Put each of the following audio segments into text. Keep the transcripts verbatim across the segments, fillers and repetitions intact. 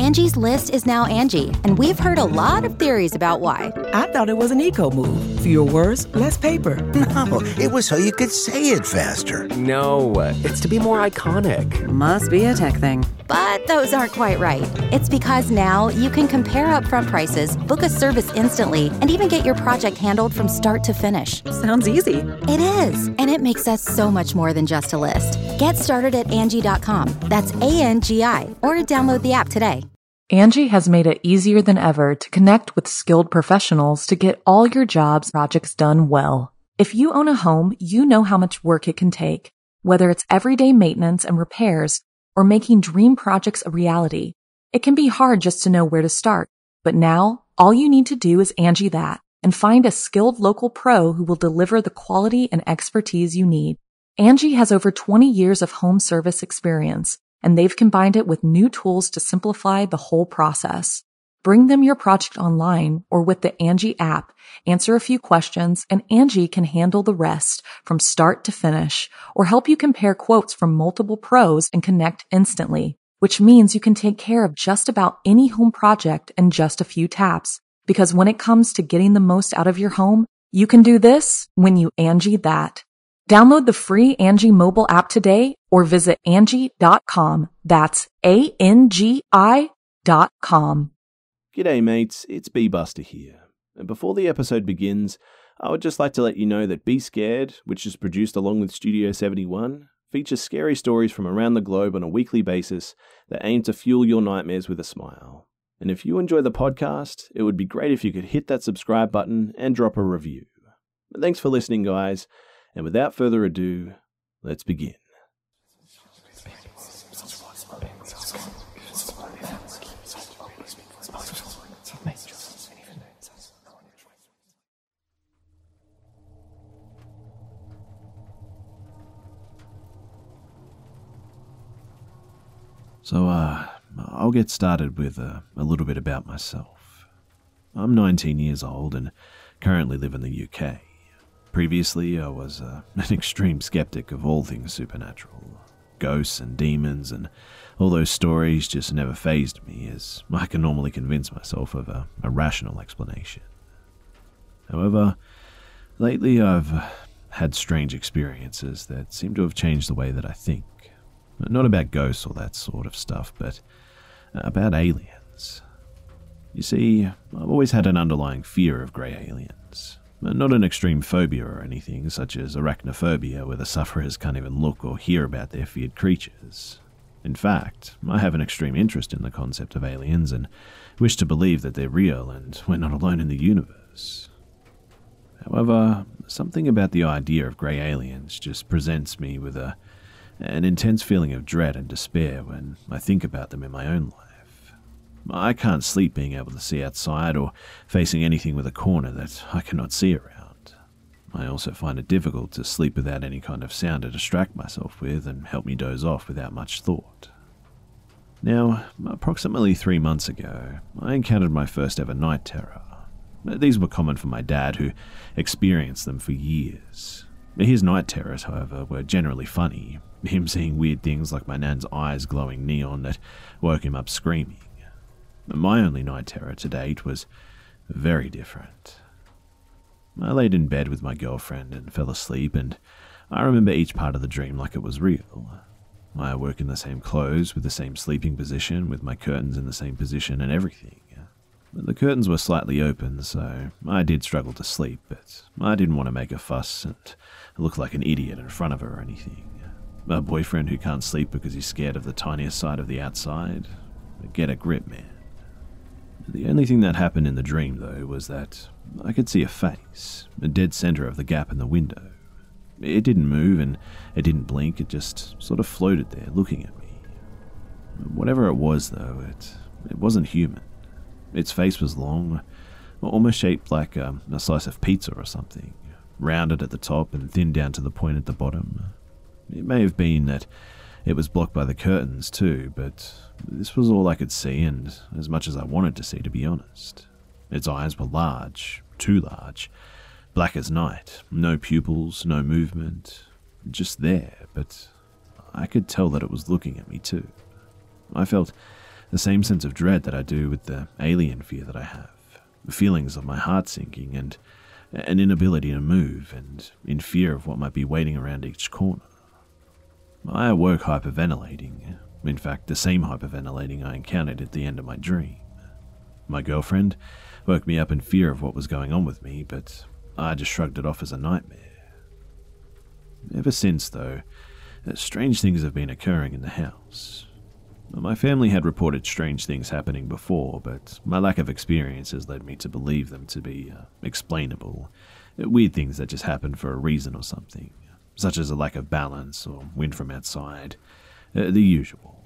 Angie's List is now Angie, and we've heard a lot of theories about why. I thought it was an eco move. Fewer words, less paper. No, it was so you could say it faster. No, it's to be more iconic. Must be a tech thing. But those aren't quite right. It's because now you can compare upfront prices, book a service instantly, and even get your project handled from start to finish. Sounds easy. It is, and it makes us so much more than just a list. Get started at Angie dot com. That's A N G I, or download the app today. Angie has made it easier than ever to connect with skilled professionals to get all your jobs projects done well. If you own a home, you know how much work it can take, whether it's everyday maintenance and repairs or making dream projects a reality. It can be hard just to know where to start, but now all you need to do is Angie that and find a skilled local pro who will deliver the quality and expertise you need. Angie has over twenty years of home service experience, and they've combined it with new tools to simplify the whole process. Bring them your project online or with the Angie app, answer a few questions, and Angie can handle the rest from start to finish, or help you compare quotes from multiple pros and connect instantly, which means you can take care of just about any home project in just a few taps. Because when it comes to getting the most out of your home, you can do this when you Angie that. Download the free Angie mobile app today or visit Angie dot com. That's A N G I dot com. G'day mates, it's B-Buster here. And before the episode begins, I would just like to let you know that Be Scared, which is produced along with Studio seventy-one, features scary stories from around the globe on a weekly basis that aim to fuel your nightmares with a smile. And if you enjoy the podcast, it would be great if you could hit that subscribe button and drop a review. But thanks for listening, guys. And without further ado, let's begin. So, uh, I'll get started with uh, a little bit about myself. I'm nineteen years old and currently live in the U K. Previously, I was uh, an extreme skeptic of all things supernatural. Ghosts and demons and all those stories just never fazed me, as I can normally convince myself of a, a rational explanation. However, lately I've had strange experiences that seem to have changed the way that I think. Not about ghosts or that sort of stuff, but about aliens. You see, I've always had an underlying fear of grey aliens. Not an extreme phobia or anything, such as arachnophobia, where the sufferers can't even look or hear about their feared creatures. In fact, I have an extreme interest in the concept of aliens and wish to believe that they're real and we're not alone in the universe. However, something about the idea of grey aliens just presents me with a, an intense feeling of dread and despair when I think about them in my own life. I can't sleep being able to see outside or facing anything with a corner that I cannot see around. I also find it difficult to sleep without any kind of sound to distract myself with and help me doze off without much thought. Now, approximately three months ago, I encountered my first ever night terror. These were common for my dad, who experienced them for years. His night terrors, however, were generally funny, him seeing weird things like my nan's eyes glowing neon that woke him up screaming. My only night terror to date was very different. I laid in bed with my girlfriend and fell asleep, and I remember each part of the dream like it was real. I awoke in the same clothes, with the same sleeping position, with my curtains in the same position and everything. The curtains were slightly open, so I did struggle to sleep, but I didn't want to make a fuss and look like an idiot in front of her or anything. A boyfriend who can't sleep because he's scared of the tiniest side of the outside? Get a grip, man. The only thing that happened in the dream, though, was that I could see a face, a dead center of the gap in the window. It didn't move and it didn't blink, it just sort of floated there, looking at me. Whatever it was, though, it, it wasn't human. Its face was long, almost shaped like um, a slice of pizza or something, rounded at the top and thin down to the point at the bottom. It may have been that it was blocked by the curtains too, but this was all I could see, and as much as I wanted to see, to be honest. Its eyes were large, too large, black as night, no pupils, no movement, just there, but I could tell that it was looking at me too. I felt The same sense of dread that I do with the alien fear that I have. Feelings of my heart sinking and an inability to move, and in fear of what might be waiting around each corner. I awoke hyperventilating. In fact, the same hyperventilating I encountered at the end of my dream. My girlfriend woke me up in fear of what was going on with me, but I just shrugged it off as a nightmare. Ever since, though, strange things have been occurring in the house. My family had reported strange things happening before, but my lack of experience has led me to believe them to be uh, explainable. Weird things that just happen for a reason or something, such as a lack of balance or wind from outside. Uh, the usual.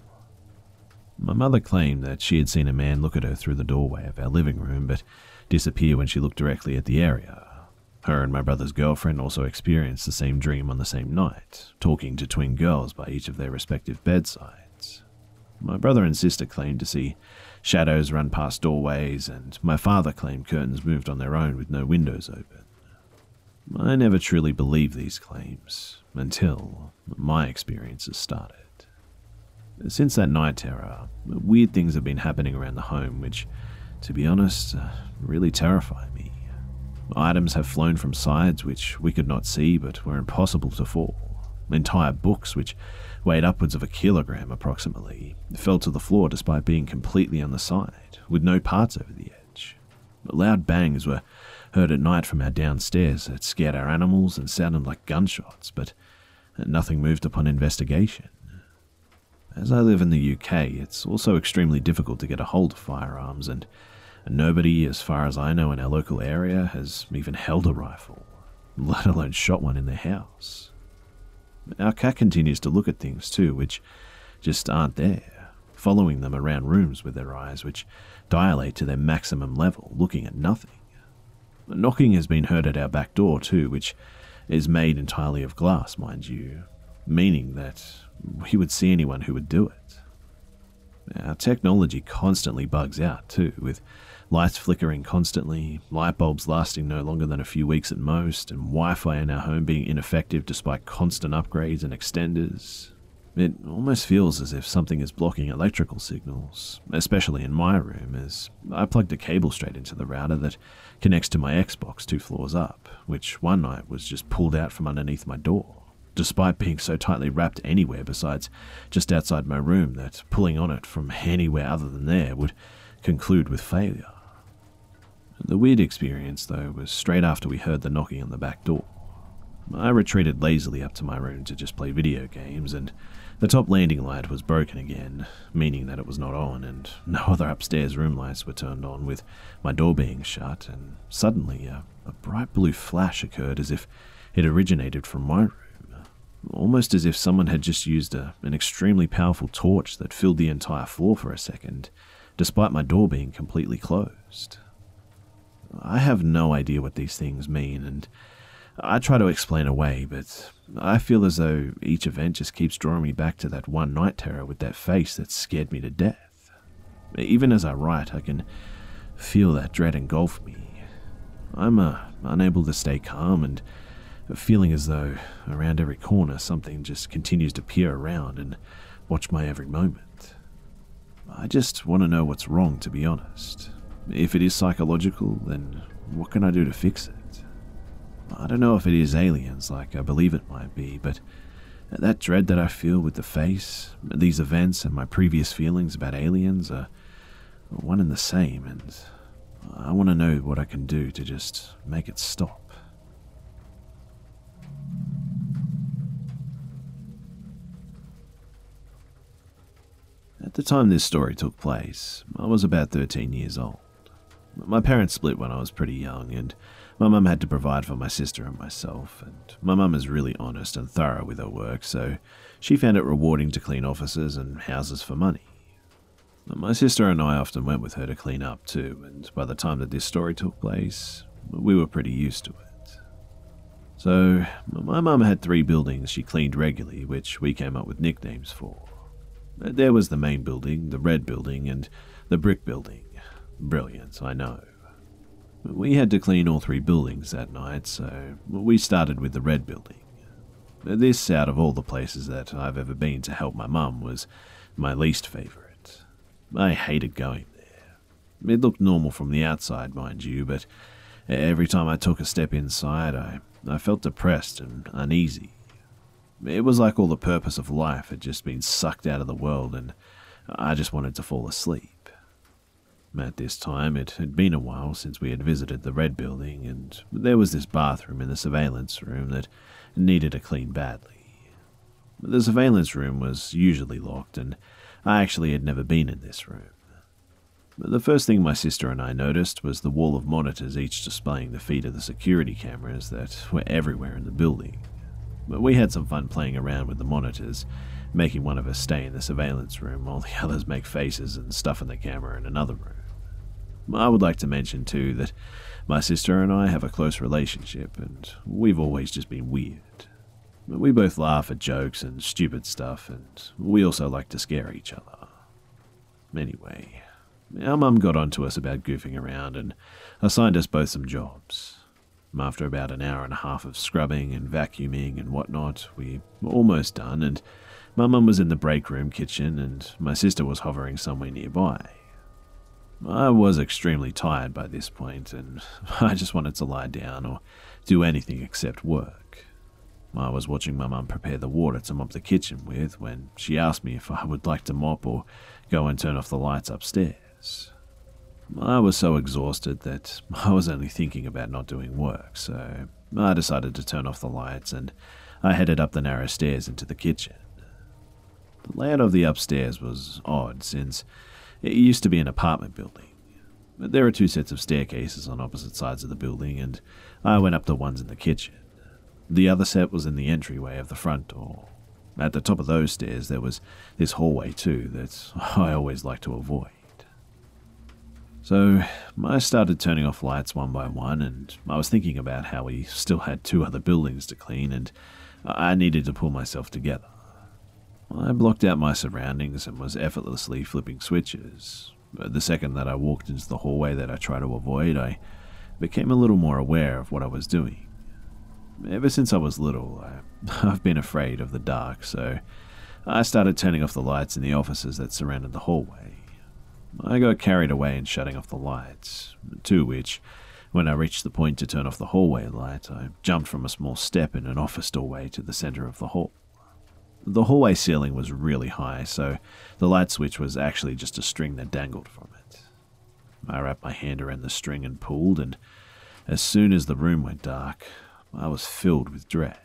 My mother claimed that she had seen a man look at her through the doorway of our living room, but disappear when she looked directly at the area. Her and my brother's girlfriend also experienced the same dream on the same night, talking to twin girls by each of their respective bedsides. My brother and sister claimed to see shadows run past doorways, and my father claimed curtains moved on their own with no windows open. I never truly believed these claims, until my experiences started. Since that night terror, weird things have been happening around the home which, to be honest, really terrify me. Items have flown from sides which we could not see but were impossible to fall. Entire books, which weighed upwards of a kilogram approximately, fell to the floor despite being completely on the side, with no parts over the edge. Loud bangs were heard at night from our downstairs that scared our animals and sounded like gunshots, but nothing moved upon investigation. As I live in the U K, it's also extremely difficult to get a hold of firearms, and nobody, as far as I know in our local area, has even held a rifle, let alone shot one in their house. Our cat continues to look at things too, which just aren't there, following them around rooms with their eyes, which dilate to their maximum level, looking at nothing. Knocking has been heard at our back door too, which is made entirely of glass, mind you, meaning that we would see anyone who would do it. Our technology constantly bugs out too, with lights flickering constantly, light bulbs lasting no longer than a few weeks at most, and Wi-Fi in our home being ineffective despite constant upgrades and extenders. It almost feels as if something is blocking electrical signals, especially in my room, as I plugged a cable straight into the router that connects to my Xbox two floors up, which one night was just pulled out from underneath my door, despite being so tightly wrapped anywhere besides just outside my room that pulling on it from anywhere other than there would conclude with failure. The weird experience, though, was straight after we heard the knocking on the back door. I retreated lazily up to my room to just play video games, and the top landing light was broken again, meaning that it was not on, and no other upstairs room lights were turned on, with my door being shut, and suddenly a, a bright blue flash occurred as if it originated from my room, almost as if someone had just used a, an extremely powerful torch that filled the entire floor for a second, despite my door being completely closed. I have no idea what these things mean, and I try to explain away, but I feel as though each event just keeps drawing me back to that one night terror with that face that scared me to death. Even as I write, I can feel that dread engulf me. I'm uh, unable to stay calm, and feeling as though around every corner something just continues to peer around and watch my every moment. I just want to know what's wrong, to be honest. If it is psychological, then what can I do to fix it? I don't know if it is aliens, like I believe it might be, but that dread that I feel with the face, these events, and my previous feelings about aliens are one and the same, and I want to know what I can do to just make it stop. At the time this story took place, I was about thirteen years old. My parents split when I was pretty young, and my mum had to provide for my sister and myself, and my mum is really honest and thorough with her work, so she found it rewarding to clean offices and houses for money. My sister and I often went with her to clean up too, and by the time that this story took place, we were pretty used to it. So, my mum had three buildings she cleaned regularly, which we came up with nicknames for. There was the main building, the red building, and the brick building. Brilliant, I know. We had to clean all three buildings that night, so we started with the red building. This, out of all the places that I've ever been to help my mum, was my least favourite. I hated going there. It looked normal from the outside, mind you, but every time I took a step inside, I, I felt depressed and uneasy. It was like all the purpose of life had just been sucked out of the world, and I just wanted to fall asleep. At this time, it had been a while since we had visited the Red Building, and there was this bathroom in the surveillance room that needed a clean badly. The surveillance room was usually locked, and I actually had never been in this room. The first thing my sister and I noticed was the wall of monitors, each displaying the feed of the security cameras that were everywhere in the building. We had some fun playing around with the monitors, making one of us stay in the surveillance room while the others make faces and stuff in the camera in another room. I would like to mention too that my sister and I have a close relationship, and we've always just been weird. We both laugh at jokes and stupid stuff, and we also like to scare each other. Anyway, our mum got onto us about goofing around and assigned us both some jobs. After about an hour and a half of scrubbing and vacuuming and whatnot, we were almost done, and my mum was in the break room kitchen and my sister was hovering somewhere nearby. I was extremely tired by this point, and I just wanted to lie down or do anything except work. I was watching my mum prepare the water to mop the kitchen with when she asked me if I would like to mop or go and turn off the lights upstairs. I was so exhausted that I was only thinking about not doing work, so I decided to turn off the lights and I headed up the narrow stairs into the kitchen. The layout of the upstairs was odd since it used to be an apartment building. There are two sets of staircases on opposite sides of the building, and I went up the ones in the kitchen. The other set was in the entryway of the front door. At the top of those stairs there was this hallway too that I always like to avoid. So I started turning off lights one by one, and I was thinking about how we still had two other buildings to clean and I needed to pull myself together. I blocked out my surroundings and was effortlessly flipping switches. The second that I walked into the hallway that I tried to avoid, I became a little more aware of what I was doing. Ever since I was little, I, I've been afraid of the dark, so I started turning off the lights in the offices that surrounded the hallway. I got carried away in shutting off the lights, to which, when I reached the point to turn off the hallway light, I jumped from a small step in an office doorway to the center of the hall. The hallway ceiling was really high, so the light switch was actually just a string that dangled from it. I wrapped my hand around the string and pulled, and as soon as the room went dark, I was filled with dread.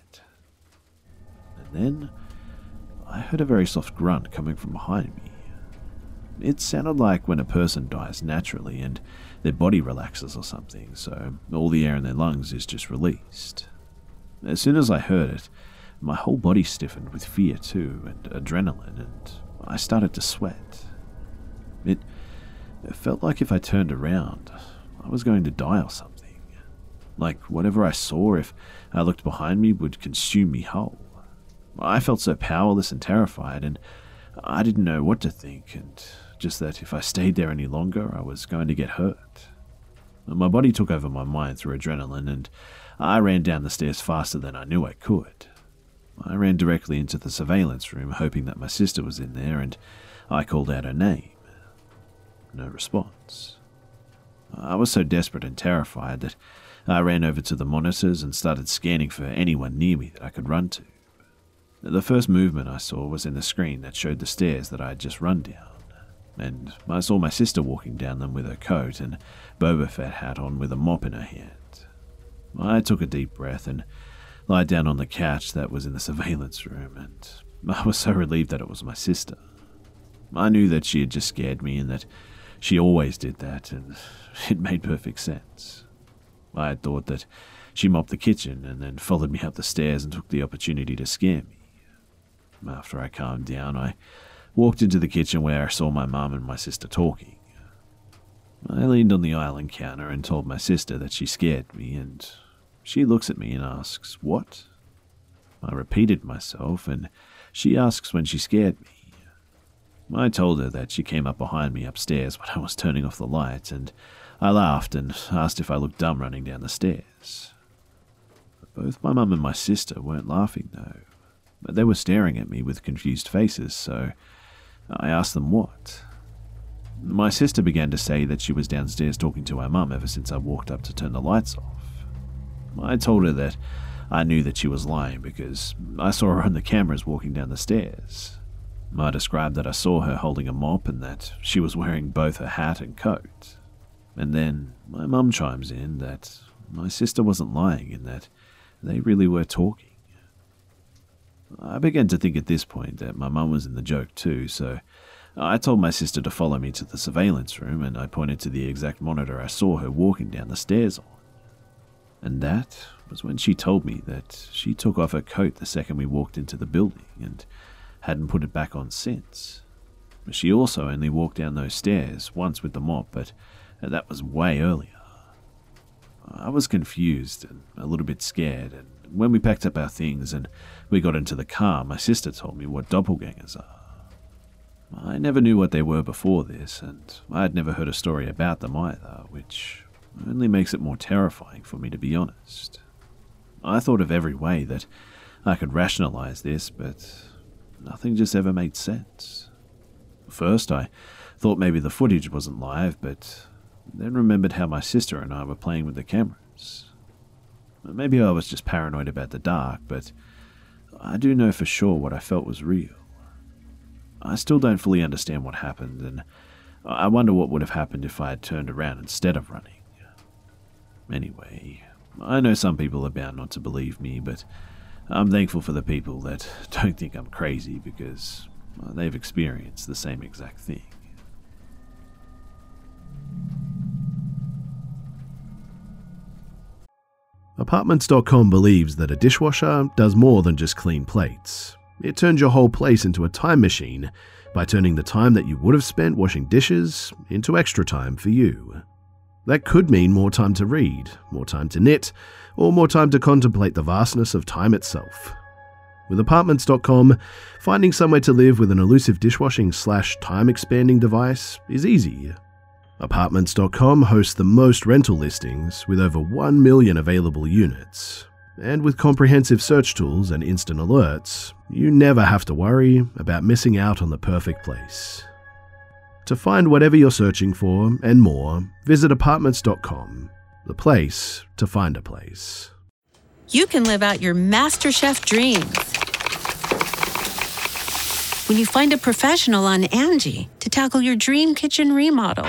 And then I heard a very soft grunt coming from behind me. It sounded like when a person dies naturally and their body relaxes or something, so all the air in their lungs is just released. As soon as I heard it, my whole body stiffened with fear too, and adrenaline, and I started to sweat. It, it felt like if I turned around, I was going to die or something. Like whatever I saw, if I looked behind me, would consume me whole. I felt so powerless and terrified, and I didn't know what to think, and just that if I stayed there any longer, I was going to get hurt. My body took over my mind through adrenaline, and I ran down the stairs faster than I knew I could. I ran directly into the surveillance room, hoping that my sister was in there, and I called out her name. No response. I was so desperate and terrified that I ran over to the monitors and started scanning for anyone near me that I could run to. The first movement I saw was in the screen that showed the stairs that I had just run down, and I saw my sister walking down them with her coat and Boba Fett hat on with a mop in her hand. I took a deep breath and lied down on the couch that was in the surveillance room, and I was so relieved that it was my sister. I knew that she had just scared me and that she always did that, and it made perfect sense. I had thought that she mopped the kitchen and then followed me up the stairs and took the opportunity to scare me. After I calmed down, I walked into the kitchen where I saw my mum and my sister talking. I leaned on the island counter and told my sister that she scared me, and she looks at me and asks, "What?" I repeated myself, and she asks when she scared me. I told her that she came up behind me upstairs when I was turning off the lights, and I laughed and asked if I looked dumb running down the stairs. Both my mum and my sister weren't laughing, though. They were staring at me with confused faces, so I asked them what. My sister began to say that she was downstairs talking to her mum ever since I walked up to turn the lights off. I told her that I knew that she was lying because I saw her on the cameras walking down the stairs. I described that I saw her holding a mop and that she was wearing both her hat and coat. And then my mum chimes in that my sister wasn't lying and that they really were talking. I began to think at this point that my mum was in the joke too, so I told my sister to follow me to the surveillance room and I pointed to the exact monitor I saw her walking down the stairs on. And that was when she told me that she took off her coat the second we walked into the building and hadn't put it back on since. She also only walked down those stairs once with the mop, but that was way earlier. I was confused and a little bit scared, and when we packed up our things and we got into the car, my sister told me what doppelgangers are. I never knew what they were before this, and I had never heard a story about them either, which only makes it more terrifying for me, to be honest. I thought of every way that I could rationalize this, but nothing just ever made sense. First, I thought maybe the footage wasn't live, but then remembered how my sister and I were playing with the cameras. Maybe I was just paranoid about the dark, but I do know for sure what I felt was real. I still don't fully understand what happened, and I wonder what would have happened if I had turned around instead of running. Anyway, I know some people are bound not to believe me, but I'm thankful for the people that don't think I'm crazy because they've experienced the same exact thing. Apartments dot com believes that a dishwasher does more than just clean plates. It turns your whole place into a time machine by turning the time that you would have spent washing dishes into extra time for you. That could mean more time to read, more time to knit, or more time to contemplate the vastness of time itself. With Apartments dot com, finding somewhere to live with an elusive dishwashing slash time-expanding device is easy. Apartments dot com hosts the most rental listings with over one million available units. And with comprehensive search tools and instant alerts, you never have to worry about missing out on the perfect place. To find whatever you're searching for and more, visit Apartments dot com, the place to find a place. You can live out your MasterChef dreams when you find a professional on Angie to tackle your dream kitchen remodel.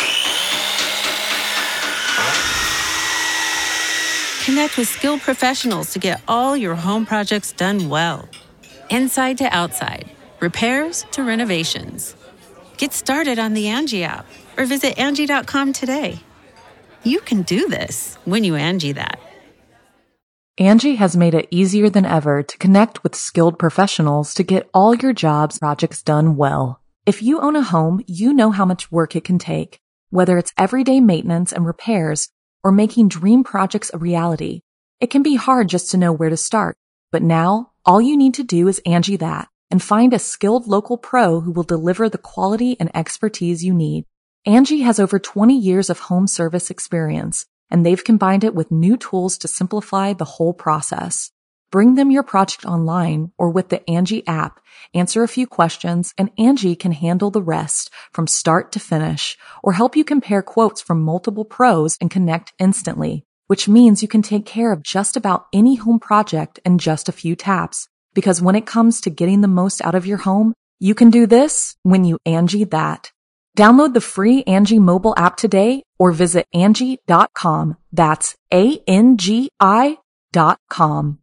Connect with skilled professionals to get all your home projects done well. Inside to outside, repairs to renovations. Get started on the Angie app or visit Angie dot com today. You can do this when you Angie that. Angie has made it easier than ever to connect with skilled professionals to get all your jobs projects done well. If you own a home, you know how much work it can take, whether it's everyday maintenance and repairs or making dream projects a reality. It can be hard just to know where to start, but now all you need to do is Angie that and find a skilled local pro who will deliver the quality and expertise you need. Angie has over twenty years of home service experience, and they've combined it with new tools to simplify the whole process. Bring them your project online or with the Angie app, answer a few questions, and Angie can handle the rest from start to finish or help you compare quotes from multiple pros and connect instantly, which means you can take care of just about any home project in just a few taps. Because when it comes to getting the most out of your home, you can do this when you Angie that. Download the free Angie mobile app today or visit Angie dot com. That's A N G I dot com.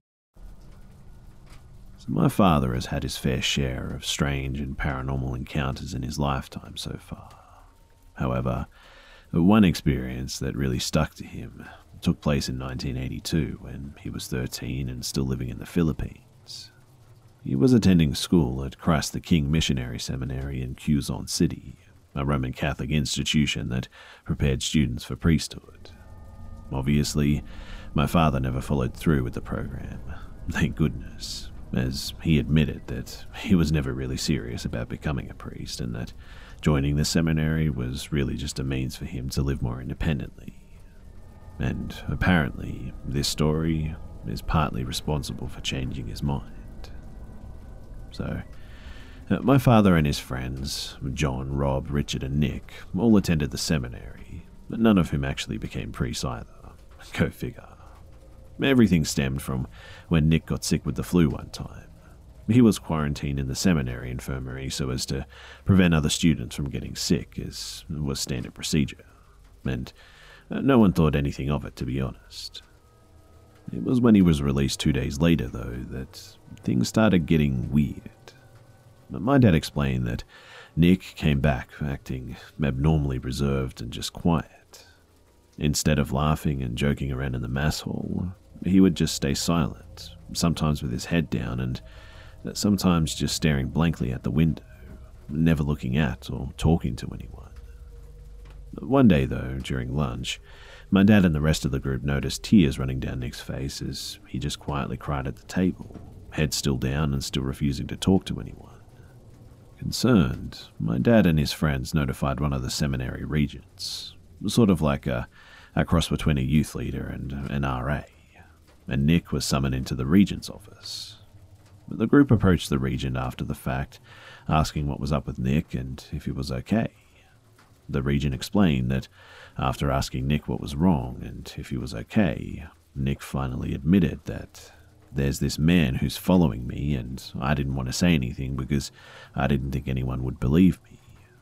So my father has had his fair share of strange and paranormal encounters in his lifetime so far. However, one experience that really stuck to him took place in nineteen eighty-two when he was thirteen and still living in the Philippines. He was attending school at Christ the King Missionary Seminary in Quezon City, a Roman Catholic institution that prepared students for priesthood. Obviously, my father never followed through with the program, thank goodness, as he admitted that he was never really serious about becoming a priest and that joining the seminary was really just a means for him to live more independently. And apparently, this story is partly responsible for changing his mind. So, Uh, my father and his friends, John, Rob, Richard, and Nick, all attended the seminary, but none of whom actually became priests either. Go figure. Everything stemmed from when Nick got sick with the flu one time. He was quarantined in the seminary infirmary so as to prevent other students from getting sick, as was standard procedure, and no one thought anything of it, to be honest. It was when he was released two days later, though, that things started getting weird. My dad explained that Nick came back acting abnormally reserved and just quiet. Instead of laughing and joking around in the mass hall, he would just stay silent, sometimes with his head down and sometimes just staring blankly at the window, never looking at or talking to anyone. One day, though, during lunch, my dad and the rest of the group noticed tears running down Nick's face as he just quietly cried at the table, head still down and still refusing to talk to anyone. Concerned, my dad and his friends notified one of the seminary regents, sort of like a, a cross between a youth leader and an R A, and Nick was summoned into the regent's office. The group approached the regent after the fact, asking what was up with Nick and if he was okay. The regent explained that after asking Nick what was wrong and if he was okay, Nick finally admitted that there's this man who's following me and I didn't want to say anything because I didn't think anyone would believe me.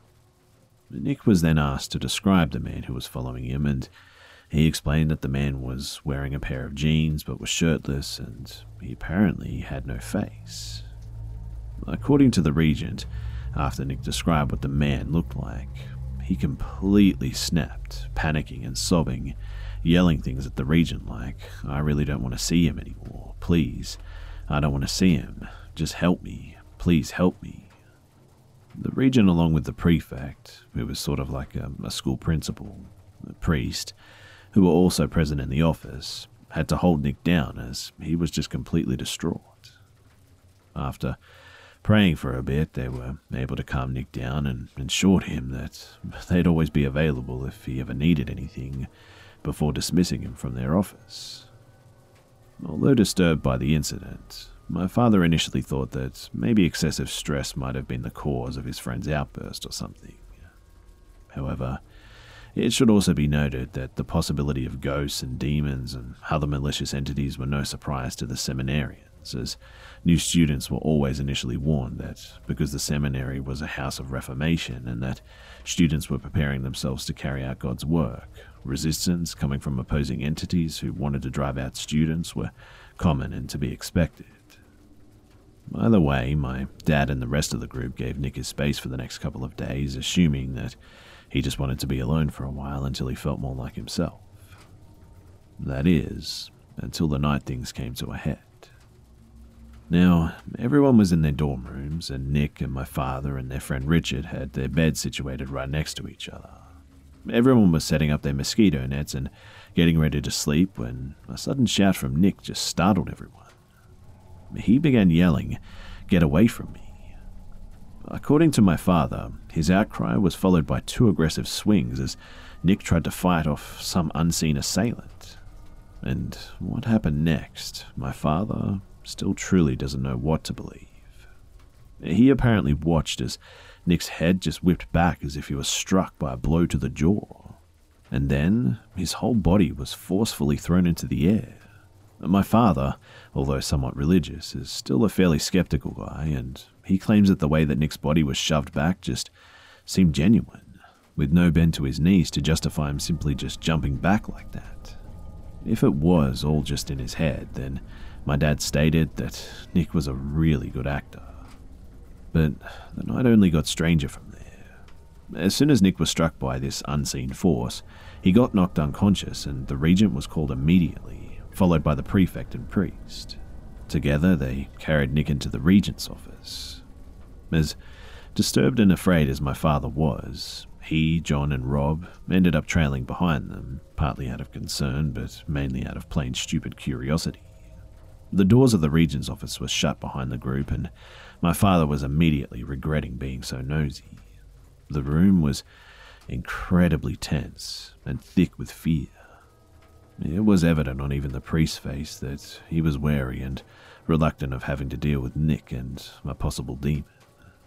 Nick was then asked to describe the man who was following him, and he explained that the man was wearing a pair of jeans but was shirtless and he apparently had no face. According to the regent, after Nick described what the man looked like, he completely snapped, panicking and sobbing, yelling things at the regent like, "I really don't want to see him anymore. Please, I don't want to see him. Just help me. Please help me." The regent, along with the prefect, who was sort of like a, a school principal, a priest, who were also present in the office, had to hold Nick down as he was just completely distraught. After praying for a bit, they were able to calm Nick down and assured him that they'd always be available if he ever needed anything, before dismissing him from their office. Although disturbed by the incident, my father initially thought that maybe excessive stress might have been the cause of his friend's outburst or something. However, it should also be noted that the possibility of ghosts and demons and other malicious entities were no surprise to the seminarians, as new students were always initially warned that because the seminary was a house of reformation and that students were preparing themselves to carry out God's work, resistance coming from opposing entities who wanted to drive out students were common and to be expected. Either way, my dad and the rest of the group gave Nick his space for the next couple of days, assuming that he just wanted to be alone for a while until he felt more like himself. That is, until the night things came to a head. Now, everyone was in their dorm rooms, and Nick and my father and their friend Richard had their beds situated right next to each other. Everyone was setting up their mosquito nets and getting ready to sleep when a sudden shout from Nick just startled everyone. He began yelling, "Get away from me." According to my father, his outcry was followed by two aggressive swings as Nick tried to fight off some unseen assailant. And what happened next, my father still truly doesn't know what to believe. He apparently watched as Nick's head just whipped back as if he was struck by a blow to the jaw, and then his whole body was forcefully thrown into the air. My father, although somewhat religious, is still a fairly skeptical guy, and he claims that the way that Nick's body was shoved back just seemed genuine, with no bend to his knees to justify him simply just jumping back like that. If it was all just in his head, then my dad stated that Nick was a really good actor. But the night only got stranger from there. As soon as Nick was struck by this unseen force, he got knocked unconscious and the regent was called immediately, followed by the prefect and priest. Together, they carried Nick into the regent's office. As disturbed and afraid as my father was, he, John, and Rob ended up trailing behind them, partly out of concern, but mainly out of plain stupid curiosity. The doors of the regent's office were shut behind the group, and my father was immediately regretting being so nosy. The room was incredibly tense and thick with fear. It was evident on even the priest's face that he was wary and reluctant of having to deal with Nick and a possible demon.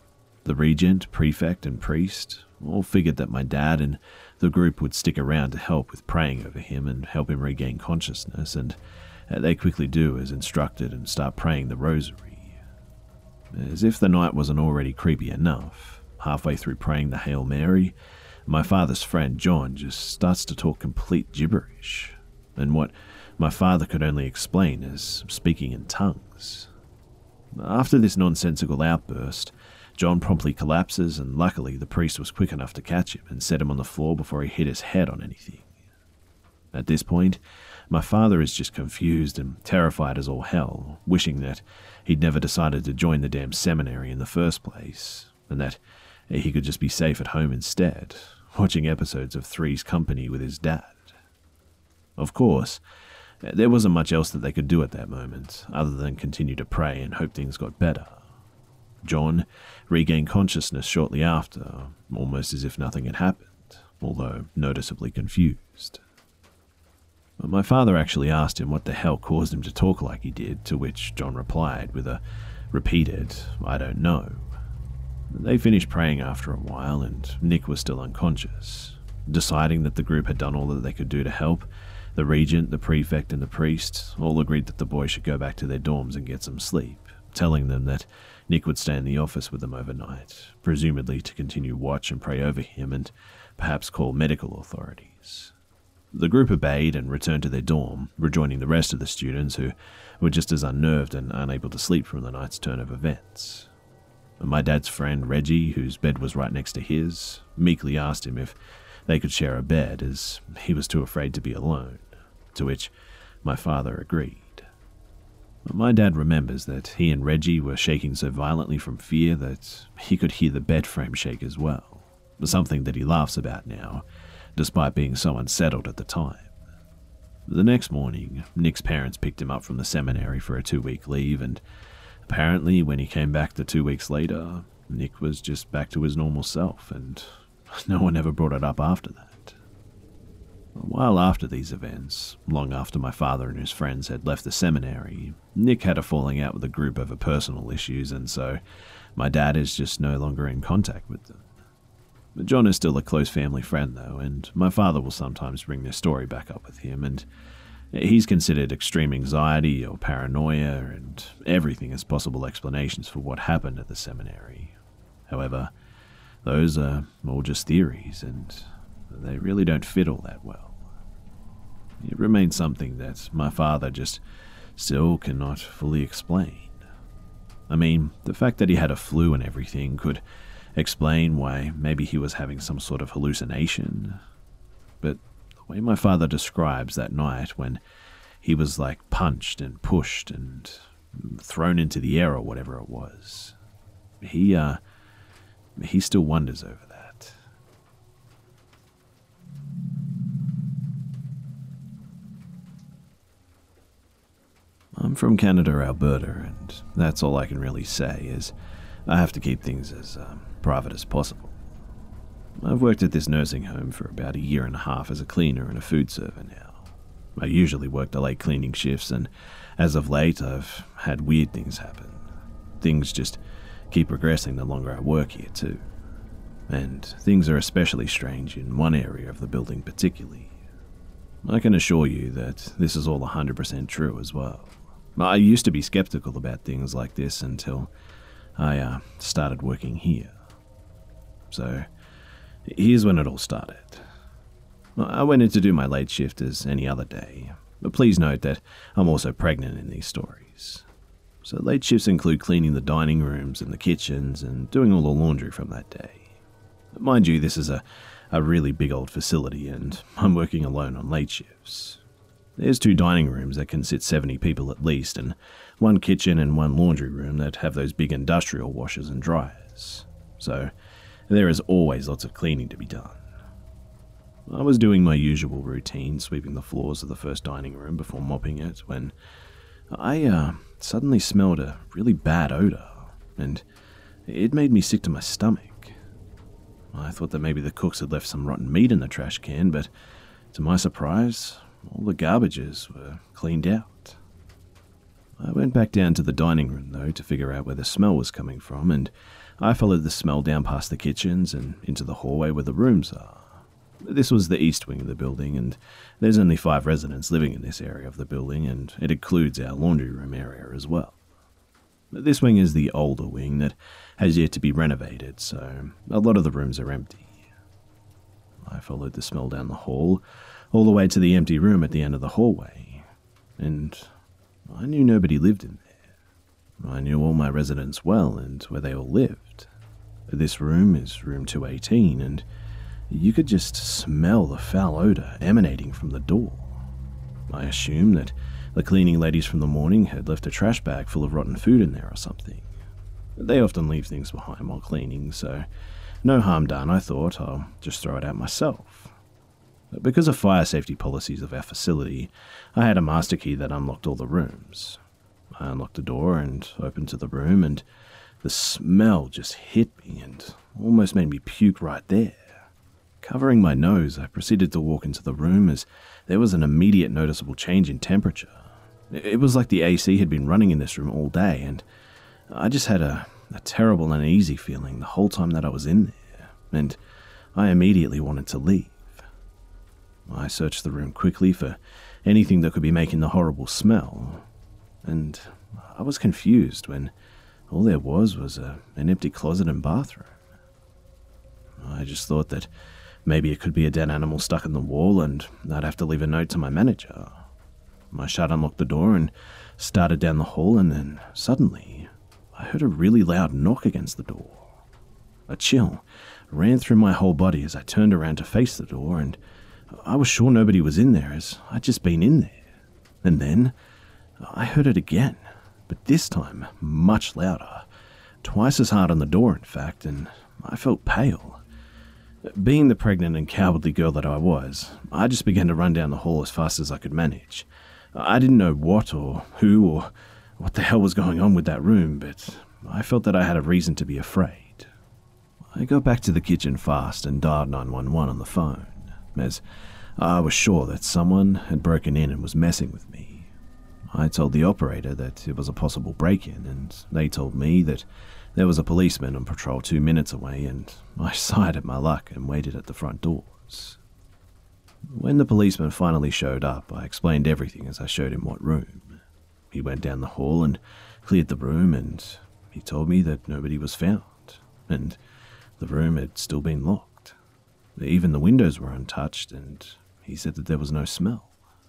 The regent, prefect, and priest all figured that my dad and the group would stick around to help with praying over him and help him regain consciousness, and they quickly do as instructed and start praying the rosary. As if the night wasn't already creepy enough, halfway through praying the Hail Mary, my father's friend John just starts to talk complete gibberish, and what my father could only explain as speaking in tongues. After this nonsensical outburst, John promptly collapses, and luckily the priest was quick enough to catch him and set him on the floor before he hit his head on anything. At this point, my father is just confused and terrified as all hell, wishing that he'd never decided to join the damn seminary in the first place, and that he could just be safe at home instead, watching episodes of Three's Company with his dad. Of course, there wasn't much else that they could do at that moment, other than continue to pray and hope things got better. John regained consciousness shortly after, almost as if nothing had happened, although noticeably confused. My father actually asked him what the hell caused him to talk like he did, to which John replied with a repeated, "I don't know." They finished praying after a while, and Nick was still unconscious. Deciding that the group had done all that they could do to help, the regent, the prefect, and the priest all agreed that the boys should go back to their dorms and get some sleep, telling them that Nick would stay in the office with them overnight, presumably to continue watch and pray over him and perhaps call medical authorities. The group obeyed and returned to their dorm, rejoining the rest of the students who were just as unnerved and unable to sleep from the night's turn of events. My dad's friend, Reggie, whose bed was right next to his, meekly asked him if they could share a bed, as he was too afraid to be alone, to which my father agreed. My dad remembers that he and Reggie were shaking so violently from fear that he could hear the bed frame shake as well, something that he laughs about now, despite being so unsettled at the time. The next morning, Nick's parents picked him up from the seminary for a two-week leave, and apparently when he came back the two weeks later, Nick was just back to his normal self, and no one ever brought it up after that. A while after these events, long after my father and his friends had left the seminary, Nick had a falling out with a group over personal issues, and so my dad is just no longer in contact with them. John is still a close family friend though, and my father will sometimes bring this story back up with him, and he's considered extreme anxiety or paranoia and everything as possible explanations for what happened at the seminary. However, those are all just theories, and they really don't fit all that well. It remains something that my father just still cannot fully explain. I mean, the fact that he had a flu and everything could explain why maybe he was having some sort of hallucination, but the way my father describes that night when he was like punched and pushed and thrown into the air or whatever it was, he, uh, he still wonders over that. I'm from Canada, Alberta, and that's all I can really say, is I have to keep things as um, private as possible. I've worked at this nursing home for about a year and a half as a cleaner and a food server now. I usually work the late cleaning shifts, and as of late I've had weird things happen. Things just keep progressing the longer I work here too. And things are especially strange in one area of the building particularly. I can assure you that this is all one hundred percent true as well. I used to be skeptical about things like this until I uh, started working here. So, here's when it all started. I went in to do my late shift as any other day, but please note that I'm also pregnant in these stories. So late shifts include cleaning the dining rooms and the kitchens and doing all the laundry from that day. Mind you, this is a, a really big old facility, and I'm working alone on late shifts. There's two dining rooms that can sit seventy people at least, and one kitchen and one laundry room that have those big industrial washers and dryers. So there is always lots of cleaning to be done. I was doing my usual routine, sweeping the floors of the first dining room before mopping it, when I uh, suddenly smelled a really bad odor, and it made me sick to my stomach. I thought that maybe the cooks had left some rotten meat in the trash can, but to my surprise, all the garbages were cleaned out. I went back down to the dining room, though, to figure out where the smell was coming from, and I followed the smell down past the kitchens and into the hallway where the rooms are. This was the east wing of the building, and there's only five residents living in this area of the building, and it includes our laundry room area as well. This wing is the older wing that has yet to be renovated, so a lot of the rooms are empty. I followed the smell down the hall, all the way to the empty room at the end of the hallway, and I knew nobody lived in there. I knew all my residents well and where they all lived. This room is room two eighteen, and you could just smell the foul odour emanating from the door. I assumed that the cleaning ladies from the morning had left a trash bag full of rotten food in there or something. They often leave things behind while cleaning, so no harm done. I thought I'll just throw it out myself. But because of fire safety policies of our facility, I had a master key that unlocked all the rooms. I unlocked the door and opened to the room, and the smell just hit me and almost made me puke right there. Covering my nose, I proceeded to walk into the room as there was an immediate noticeable change in temperature. It was like the A C had been running in this room all day, and I just had a, a terrible uneasy feeling the whole time that I was in there, and I immediately wanted to leave. I searched the room quickly for anything that could be making the horrible smell, and I was confused when all there was was a, an empty closet and bathroom. I just thought that maybe it could be a dead animal stuck in the wall and I'd have to leave a note to my manager. I shut unlocked the door and started down the hall, and then suddenly I heard a really loud knock against the door. A chill ran through my whole body as I turned around to face the door, and I was sure nobody was in there as I'd just been in there. And then I heard it again, but this time much louder, twice as hard on the door in fact, and I felt pale. Being the pregnant and cowardly girl that I was, I just began to run down the hall as fast as I could manage. I didn't know what or who or what the hell was going on with that room, but I felt that I had a reason to be afraid. I got back to the kitchen fast and dialed nine one one on the phone, as I was sure that someone had broken in and was messing with me. I told the operator that it was a possible break-in, and they told me that there was a policeman on patrol two minutes away, and I sighed at my luck and waited at the front doors. When the policeman finally showed up, I explained everything as I showed him what room. He went down the hall and cleared the room, and he told me that nobody was found, and the room had still been locked. Even the windows were untouched, and he said that there was no smell.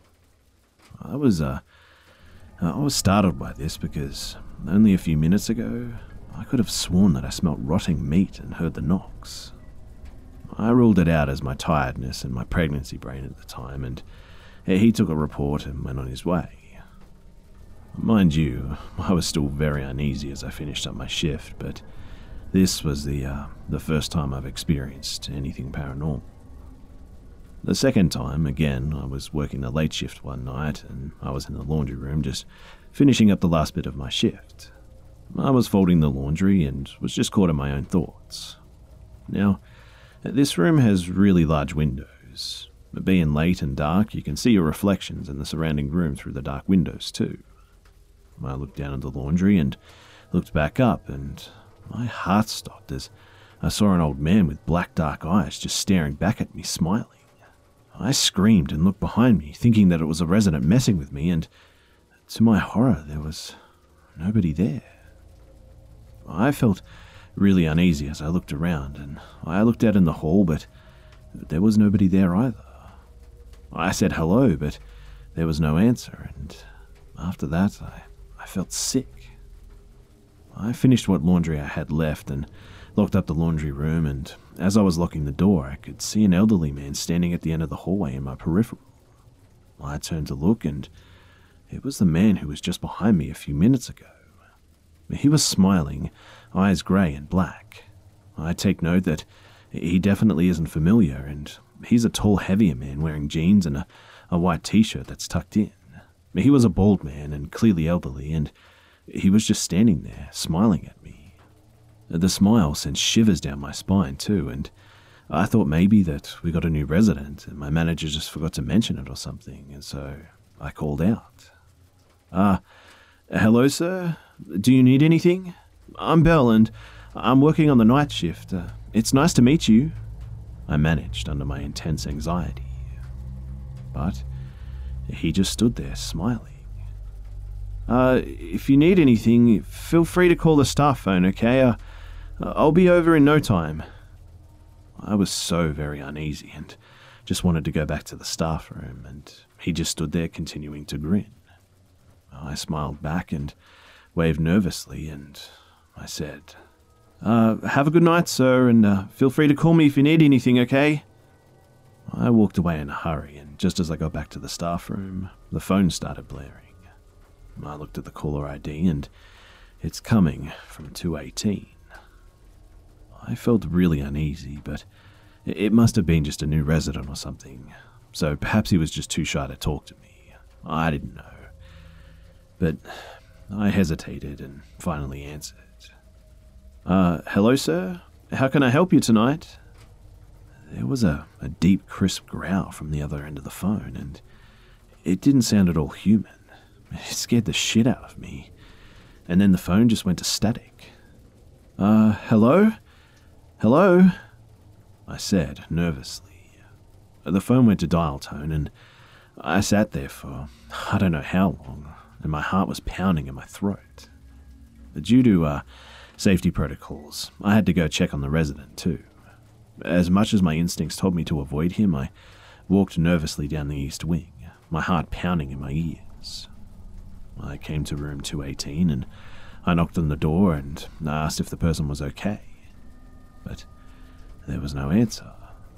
I was, uh, I was startled by this because only a few minutes ago, I could have sworn that I smelt rotting meat and heard the knocks. I ruled it out as my tiredness and my pregnancy brain at the time, and he took a report and went on his way. Mind you, I was still very uneasy as I finished up my shift, but this was the, uh, the first time I've experienced anything paranormal. The second time, again, I was working the late shift one night, and I was in the laundry room just finishing up the last bit of my shift. I was folding the laundry and was just caught in my own thoughts. Now, this room has really large windows. Being late and dark, you can see your reflections in the surrounding room through the dark windows too. I looked down at the laundry and looked back up, and my heart stopped as I saw an old man with black dark eyes just staring back at me, smiling. I screamed and looked behind me, thinking that it was a resident messing with me, and to my horror, there was nobody there. I felt really uneasy as I looked around, and I looked out in the hall, but there was nobody there either. I said hello, but there was no answer, and after that, I, I felt sick. I finished what laundry I had left and locked up the laundry room, and as I was locking the door, I could see an elderly man standing at the end of the hallway in my peripheral. I turned to look, and it was the man who was just behind me a few minutes ago. He was smiling, eyes grey and black. I take note that he definitely isn't familiar, and he's a tall, heavier man wearing jeans and a, a white t-shirt that's tucked in. He was a bald man and clearly elderly, and he was just standing there, smiling at me. The smile sent shivers down my spine too, and I thought maybe that we got a new resident and my manager just forgot to mention it or something, and so I called out. Ah, uh, hello, sir? Do you need anything? I'm Belle, and I'm working on the night shift. Uh, it's nice to meet you, I managed under my intense anxiety. But he just stood there, smiling. Uh, if you need anything, feel free to call the staff phone, okay? Uh, I'll be over in no time. I was so very uneasy and just wanted to go back to the staff room, and he just stood there continuing to grin. I smiled back and waved nervously, and I said, uh, have a good night, sir, and uh, feel free to call me if you need anything, okay? I walked away in a hurry, and just as I got back to the staff room, the phone started blaring. I looked at the caller I D, and it's coming from two eighteen. I felt really uneasy, but it must have been just a new resident or something, so perhaps he was just too shy to talk to me. I didn't know. But I hesitated and finally answered. Uh, hello, sir? How can I help you tonight? There was a, a deep, crisp growl from the other end of the phone, and it didn't sound at all human. It scared the shit out of me. And then the phone just went to static. Uh, hello? Hello? I said, nervously. The phone went to dial tone, and I sat there for I don't know how long, and my heart was pounding in my throat. Due to uh, safety protocols, I had to go check on the resident too. As much as my instincts told me to avoid him, I walked nervously down the east wing, my heart pounding in my ears. I came to room two eighteen, and I knocked on the door and asked if the person was okay. But there was no answer.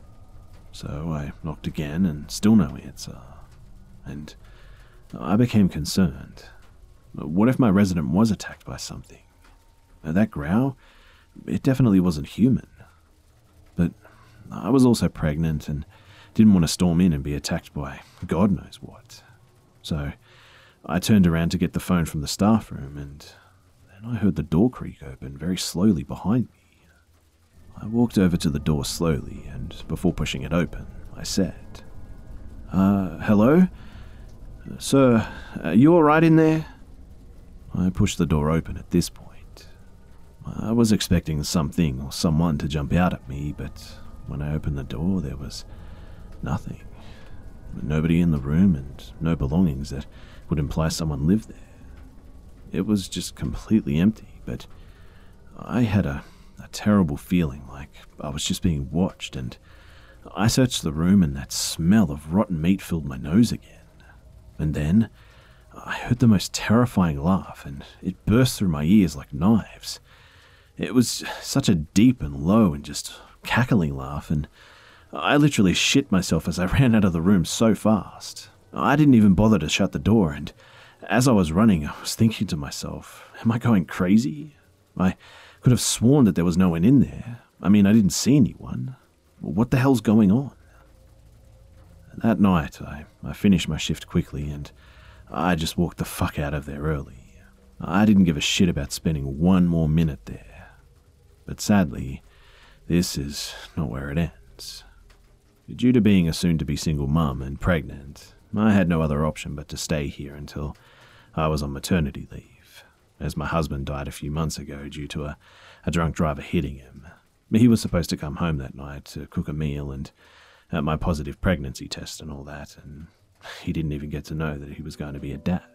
So I knocked again, and still no answer. And I became concerned. What if my resident was attacked by something? That growl, it definitely wasn't human. But I was also pregnant and didn't want to storm in and be attacked by God knows what. So I turned around to get the phone from the staff room, and then I heard the door creak open very slowly behind me. I walked over to the door slowly, and before pushing it open, I said, Uh, hello? Sir, are you alright in there? I pushed the door open at this point. I was expecting something or someone to jump out at me, but when I opened the door, there was nothing. Nobody in the room and no belongings that would imply someone lived there. It was just completely empty, but I had a, a terrible feeling like I was just being watched, and I searched the room and that smell of rotten meat filled my nose again. And then I heard the most terrifying laugh, and it burst through my ears like knives. It was such a deep and low and just cackling laugh, and I literally shit myself as I ran out of the room so fast. I didn't even bother to shut the door, and as I was running, I was thinking to myself, am I going crazy? I could have sworn that there was no one in there. I mean, I didn't see anyone. What the hell's going on? That night, I, I finished my shift quickly, and I just walked the fuck out of there early. I didn't give a shit about spending one more minute there. But sadly, this is not where it ends. Due to being a soon-to-be single mum and pregnant, I had no other option but to stay here until I was on maternity leave, as my husband died a few months ago due to a, a drunk driver hitting him. He was supposed to come home that night to cook a meal and at my positive pregnancy test and all that, and he didn't even get to know that he was going to be a dad.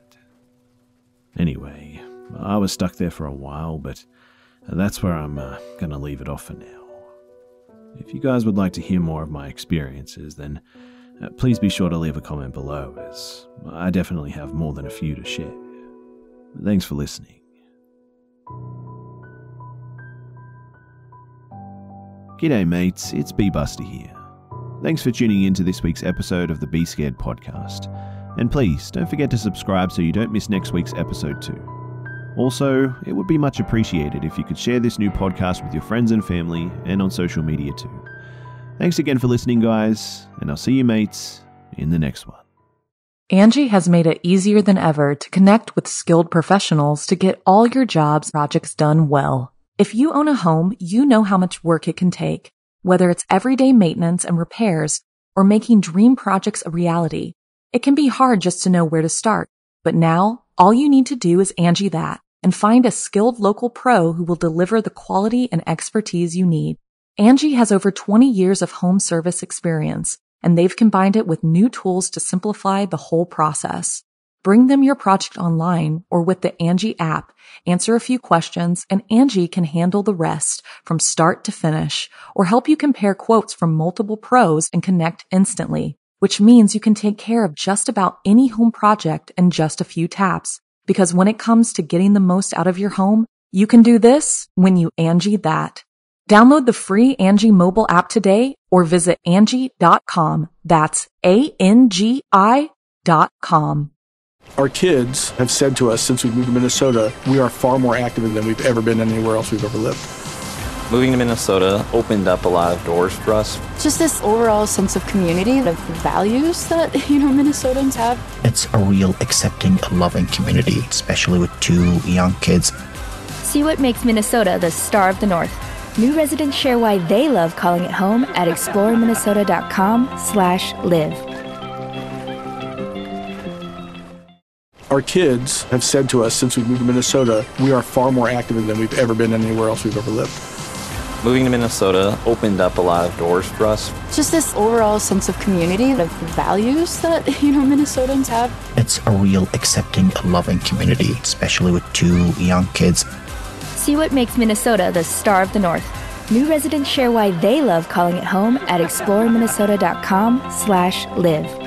Anyway, I was stuck there for a while, but that's where I'm uh, going to leave it off for now. If you guys would like to hear more of my experiences, then uh, please be sure to leave a comment below, as I definitely have more than a few to share. Thanks for listening. G'day mates, it's B-Buster here. Thanks for tuning in to this week's episode of the Be Scared podcast. And please, don't forget to subscribe so you don't miss next week's episode too. Also, it would be much appreciated if you could share this new podcast with your friends and family and on social media too. Thanks again for listening, guys, and I'll see you mates in the next one. Angie has made it easier than ever to connect with skilled professionals to get all your jobs projects done well. If you own a home, you know how much work it can take, whether it's everyday maintenance and repairs or making dream projects a reality. It can be hard just to know where to start, but now all you need to do is Angie that and find a skilled local pro who will deliver the quality and expertise you need. Angie has over twenty years of home service experience, and they've combined it with new tools to simplify the whole process. Bring them your project online or with the Angie app, answer a few questions, and Angie can handle the rest from start to finish, or help you compare quotes from multiple pros and connect instantly, which means you can take care of just about any home project in just a few taps. Because when it comes to getting the most out of your home, you can do this when you Angie that. Download the free Angie mobile app today or visit Angie dot com. That's A N G I dot com. Our kids have said to us since we moved to Minnesota, we are far more active than we've ever been anywhere else we've ever lived. Moving to Minnesota opened up a lot of doors for us. Just this overall sense of community, of values that, you know, Minnesotans have. It's a real accepting, loving community, especially with two young kids. See what makes Minnesota the star of the North. New residents share why they love calling it home at explore minnesota dot com slash live. Our kids have said to us since we moved to Minnesota, we are far more active than we've ever been anywhere else we've ever lived. Moving to Minnesota opened up a lot of doors for us. Just this overall sense of community, of values that, you know, Minnesotans have. It's a real accepting, loving community, especially with two young kids. See what makes Minnesota the star of the North. New residents share why they love calling it home at explore minnesota dot com slash live.